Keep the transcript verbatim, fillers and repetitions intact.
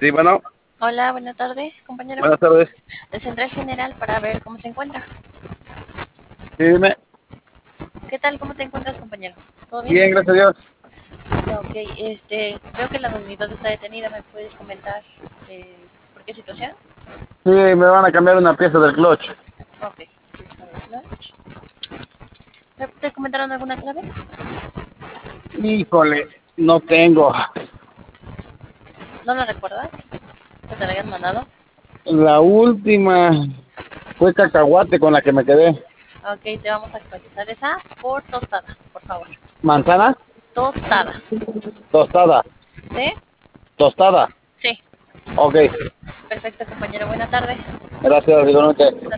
Sí, bueno, Hola, buena tarde, compañero. buenas tardes. De Central General para ver cómo se encuentra. Sí, dime. ¿Qué tal? ¿Cómo te encuentras, compañero? ¿Todo bien? Bien, gracias a Dios. Ok, este, veo que la unidad está detenida. ¿Me puedes comentar eh, por qué situación? Sí, me van a cambiar una pieza del clutch. Ok, a ver, clutch. ¿Me- ¿Te comentaron alguna clave? Híjole, no tengo. ¿No la recuerdas? ¿Que te la hayan mandado? La última fue cacahuate con la que me quedé. Ok, te vamos a actualizar esa por tostada, por favor. ¿Manzana? Tostada. Tostada. ¿Sí? Tostada. Sí. Ok, Perfecto, compañero. Buena tarde. gracias, igualmente.